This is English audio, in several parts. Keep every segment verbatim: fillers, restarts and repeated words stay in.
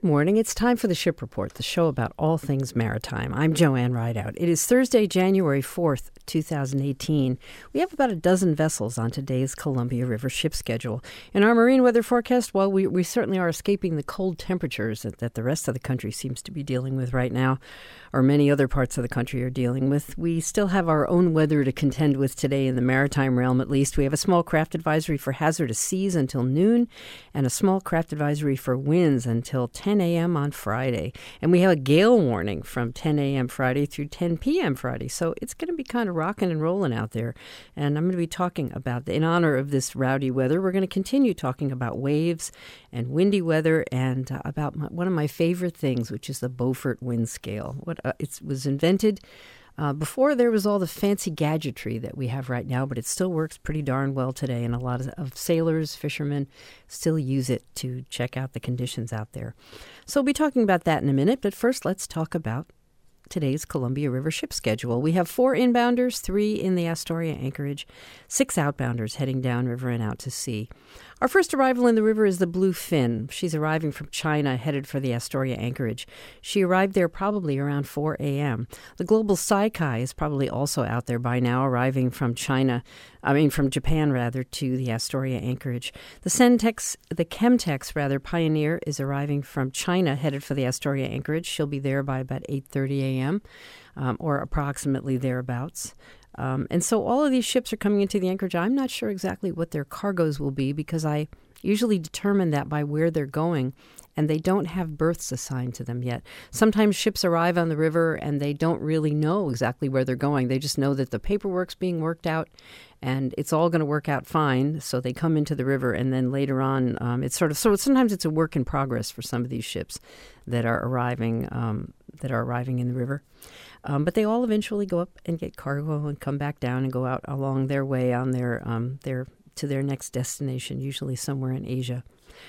morning. It's time for the Ship Report, the show about all things maritime. I'm Joanne Rideout. It is Thursday, January fourth, twenty eighteen. We have about a dozen vessels on today's Columbia River ship schedule. In our marine weather forecast, while we, we certainly are escaping the cold temperatures that, that the rest of the country seems to be dealing with right now, or many other parts of the country are dealing with, we still have our own weather to contend with today in the maritime realm, at least. We have a small craft advisory for hazardous seas until noon, and a small craft advisory for winds until ten a.m. on Friday. And we have a gale warning from ten a.m. Friday through ten p.m. Friday. So it's going to be kind of rocking and rolling out there. And I'm going to be talking about, in honor of this rowdy weather, we're going to continue talking about waves and windy weather and uh, about my, one of my favorite things, which is the Beaufort wind scale. What uh, it was invented Uh, before there was all the fancy gadgetry that we have right now, but it still works pretty darn well today, and a lot of, of sailors, fishermen still use it to check out the conditions out there. So we'll be talking about that in a minute, but first let's talk about today's Columbia River ship schedule. We have four inbounders, three in the Astoria anchorage, six outbounders heading downriver and out to sea. Our first arrival in the river is the Bluefin. She's arriving from China, headed for the Astoria anchorage. She arrived there probably around four a.m. The Global Saikai is probably also out there by now, arriving from China, I mean from Japan rather, to the Astoria anchorage. The Sentex, the Chemtex rather, Pioneer is arriving from China, headed for the Astoria anchorage. She'll be there by about eight thirty a.m. Um, or approximately thereabouts. Um, and so all of these ships are coming into the anchorage. I'm not sure exactly what their cargoes will be because I usually determine that by where they're going, and they don't have berths assigned to them yet. Sometimes ships arrive on the river and they don't really know exactly where they're going. They just know that the paperwork's being worked out and it's all going to work out fine. So they come into the river, and then later on, um, it's sort of, so sometimes it's a work in progress for some of these ships that are arriving, um, that are arriving in the river. Um, but they all eventually go up and get cargo and come back down and go out along their way on their um, their to their next destination, usually somewhere in Asia.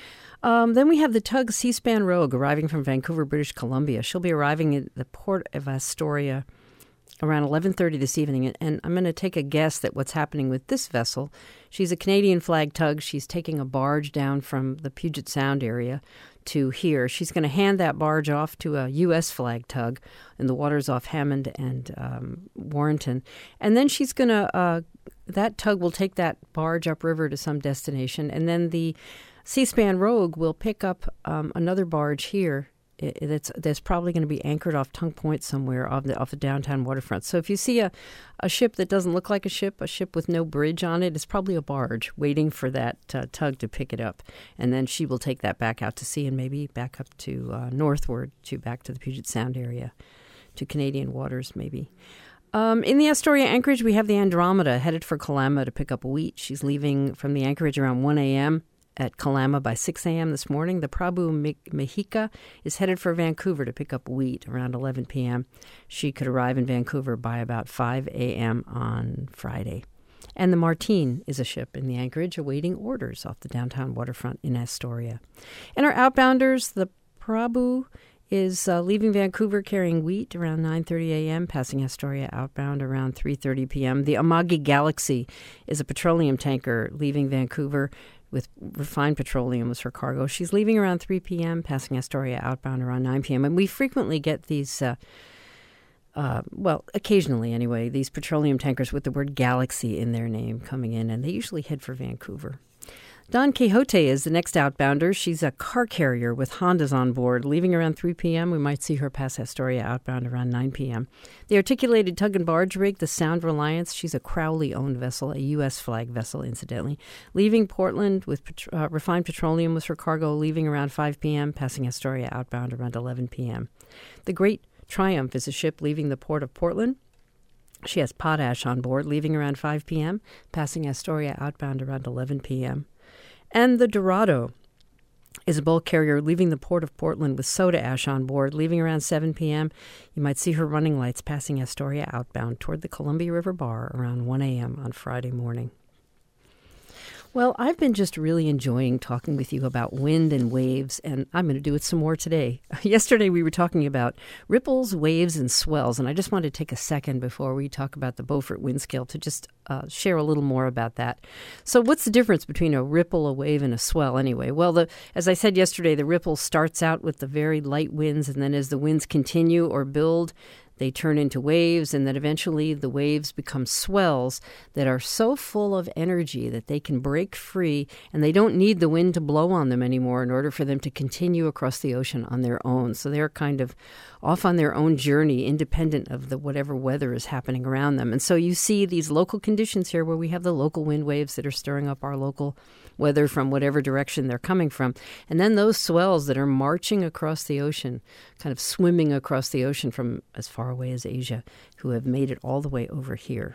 Um, then we have the tug Seaspan Rogue arriving from Vancouver, British Columbia. She'll be arriving at the port of Astoria around eleven thirty this evening, and I'm going to take a guess that what's happening with this vessel, she's a Canadian flag tug. She's taking a barge down from the Puget Sound area to here. She's going to hand that barge off to a U S flag tug in the waters off Hammond and um, Warrenton. And then she's going to, uh, that tug will take that barge upriver to some destination. And then the Seaspan Rogue will pick up um, another barge here that's that's probably going to be anchored off Tongue Point somewhere off the, off the downtown waterfront. So if you see a, a ship that doesn't look like a ship, a ship with no bridge on it, it's probably a barge waiting for that uh, tug to pick it up. And then she will take that back out to sea and maybe back up to uh, northward, to back to the Puget Sound area, to Canadian waters maybe. Um, in the Astoria anchorage, we have the Andromeda headed for Kalama to pick up wheat. She's leaving from the anchorage around one a.m. at Kalama by six a.m. this morning. The Prabhu Mexica is headed for Vancouver to pick up wheat around eleven p.m. She could arrive in Vancouver by about five a.m. on Friday. And the Martine is a ship in the anchorage awaiting orders off the downtown waterfront in Astoria. And our outbounders, the Prabhu is uh, leaving Vancouver carrying wheat around nine thirty a.m., passing Astoria outbound around three thirty p.m. The Amagi Galaxy is a petroleum tanker leaving Vancouver with refined petroleum as her cargo. She's leaving around three p.m., passing Astoria outbound around nine p.m. And we frequently get these, uh, uh, well, occasionally anyway, these petroleum tankers with the word Galaxy in their name coming in, and they usually head for Vancouver. Don Quixote is the next outbounder. She's a car carrier with Hondas on board. Leaving around three p.m., we might see her pass Astoria outbound around nine p.m. The articulated tug and barge rig, the Sound Reliance, she's a Crowley-owned vessel, a U S flag vessel, incidentally. Leaving Portland with uh, refined petroleum was her cargo, leaving around five p.m., passing Astoria outbound around eleven p.m. The Great Triumph is a ship leaving the port of Portland. She has potash on board, leaving around five p.m., passing Astoria outbound around eleven p.m. And the Dorado is a bulk carrier leaving the port of Portland with soda ash on board, leaving around seven p.m. You might see her running lights passing Astoria outbound toward the Columbia River Bar around one a.m. on Friday morning. Well, I've been just really enjoying talking with you about wind and waves, and I'm going to do it some more today. Yesterday we were talking about ripples, waves, and swells, and I just wanted to take a second before we talk about the Beaufort wind scale to just uh, share a little more about that. So what's the difference between a ripple, a wave, and a swell anyway? Well, the, as I said yesterday, the ripple starts out with the very light winds, and then as the winds continue or build, they turn into waves, and then eventually the waves become swells that are so full of energy that they can break free, and they don't need the wind to blow on them anymore in order for them to continue across the ocean on their own. So they're kind of off on their own journey, independent of the whatever weather is happening around them. And so you see these local conditions here where we have the local wind waves that are stirring up our local weather from whatever direction they're coming from. And then those swells that are marching across the ocean, kind of swimming across the ocean from as far away as Asia, who have made it all the way over here.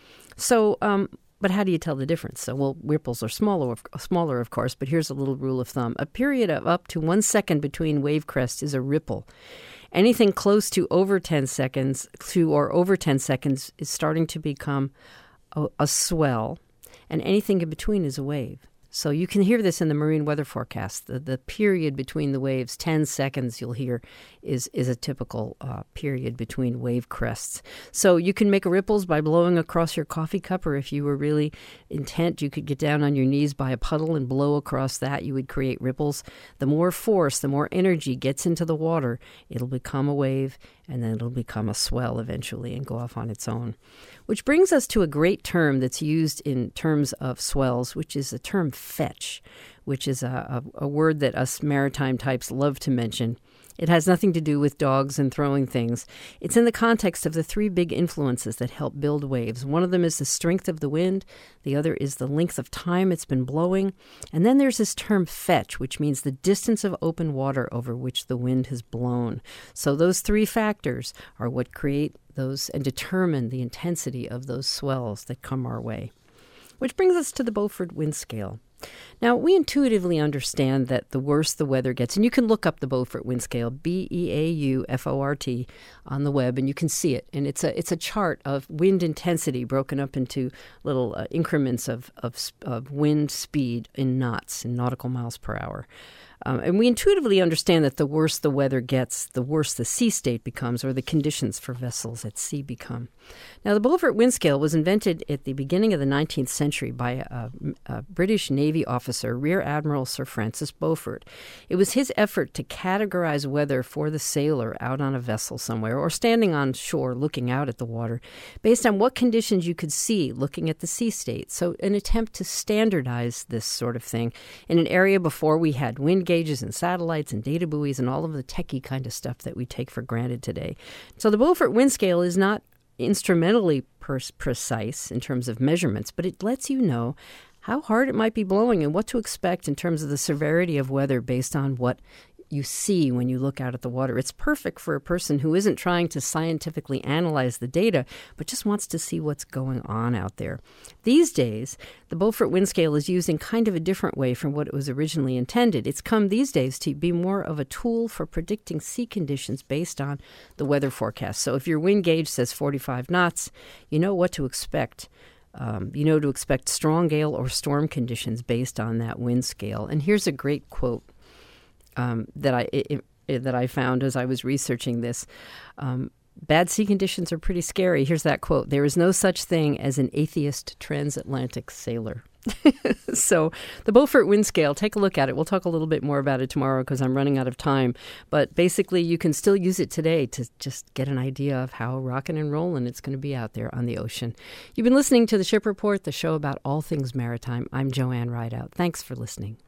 So, um, but how do you tell the difference? So, well, ripples are smaller, smaller, of course, but here's a little rule of thumb. A period of up to one second between wave crests is a ripple. Anything close to over ten seconds, to or over ten seconds, is starting to become a, a swell, and anything in between is a wave. So you can hear this in the marine weather forecast. The, the period between the waves, ten seconds you'll hear, is, is a typical uh, period between wave crests. So you can make ripples by blowing across your coffee cup, or if you were really intent, you could get down on your knees by a puddle and blow across that. You would create ripples. The more force, the more energy gets into the water, it'll become a wave, and then it'll become a swell eventually and go off on its own. Which brings us to a great term that's used in terms of swells, which is the term fetch, which is a, a, a word that us maritime types love to mention. It has nothing to do with dogs and throwing things. It's in the context of the three big influences that help build waves. One of them is the strength of the wind. The other is the length of time it's been blowing. And then there's this term fetch, which means the distance of open water over which the wind has blown. So those three factors are what create those and determine the intensity of those swells that come our way. Which brings us to the Beaufort wind scale. Now, we intuitively understand that the worse the weather gets, and you can look up the Beaufort wind scale, B E A U F O R T, on the web, and you can see it. And it's a it's a chart of wind intensity broken up into little uh, increments of, of of wind speed in knots, in nautical miles per hour. Um, and we intuitively understand that the worse the weather gets, the worse the sea state becomes, or the conditions for vessels at sea become. Now, the Beaufort wind scale was invented at the beginning of the nineteenth century by a, a British Navy officer, Rear Admiral Sir Francis Beaufort. It was his effort to categorize weather for the sailor out on a vessel somewhere or standing on shore looking out at the water based on what conditions you could see looking at the sea state. So an attempt to standardize this sort of thing in an area before we had wind gauges and satellites and data buoys and all of the techie kind of stuff that we take for granted today. So the Beaufort wind scale is not instrumentally per- precise in terms of measurements, but it lets you know how hard it might be blowing and what to expect in terms of the severity of weather based on what you see when you look out at the water. It's perfect for a person who isn't trying to scientifically analyze the data, but just wants to see what's going on out there. These days, the Beaufort wind scale is used in kind of a different way from what it was originally intended. It's come these days to be more of a tool for predicting sea conditions based on the weather forecast. So if your wind gauge says forty-five knots, you know what to expect. Um, you know to expect strong gale or storm conditions based on that wind scale. And here's a great quote um, that I it, it, that I found as I was researching this. Um, Bad sea conditions are pretty scary. Here's that quote. "There is no such thing as an atheist transatlantic sailor." So the Beaufort wind scale, take a look at it. We'll talk a little bit more about it tomorrow because I'm running out of time. But basically, you can still use it today to just get an idea of how rockin' and rollin' it's going to be out there on the ocean. You've been listening to The Ship Report, the show about all things maritime. I'm Joanne Rideout. Thanks for listening.